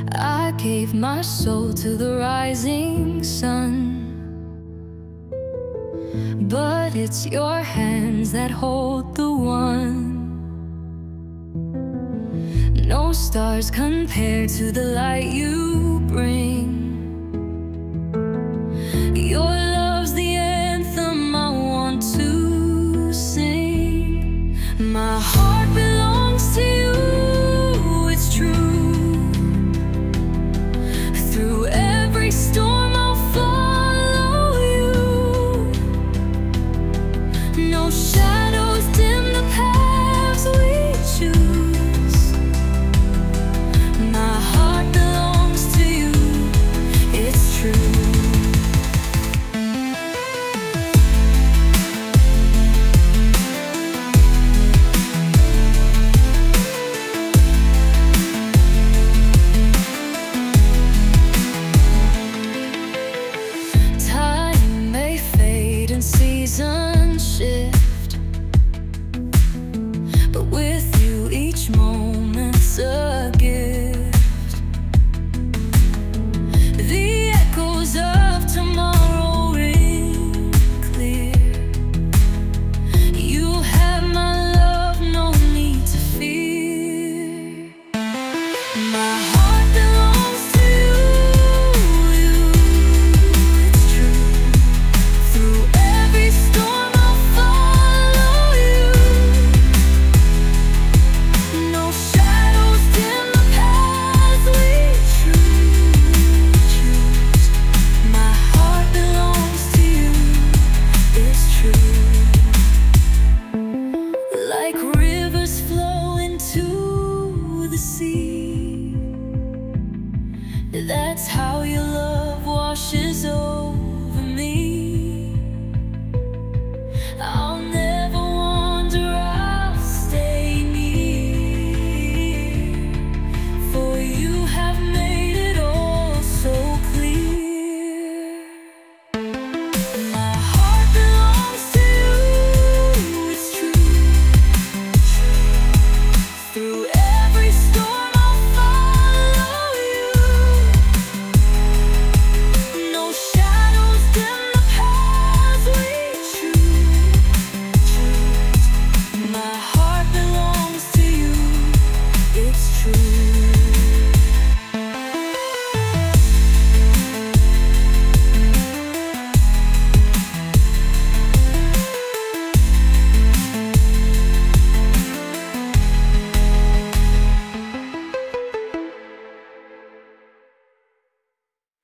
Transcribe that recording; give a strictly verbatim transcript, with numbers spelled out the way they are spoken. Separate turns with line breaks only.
I gave my soul to the rising sun, but it's your hands that hold the one. No stars compared to the light you bring. Your love's the anthem I want to sing. My heart belongs to you, it's true. Through every storm I'll follow you. No shadows dim the paths we choose. My heart belongs to you, it's true. Seasons shift, but with you each moment's a gift. The echoes of tomorrow ring clear. You have my love, no need to fear. My heart belongs to you, you, it's true. Through every storm I'll follow you. No shadows dim the paths we choose. My heart belongs to you, it's true. Like rivers flow into the sea, that's how your love washes over me. I'll never wander, I'll stay near, for you have made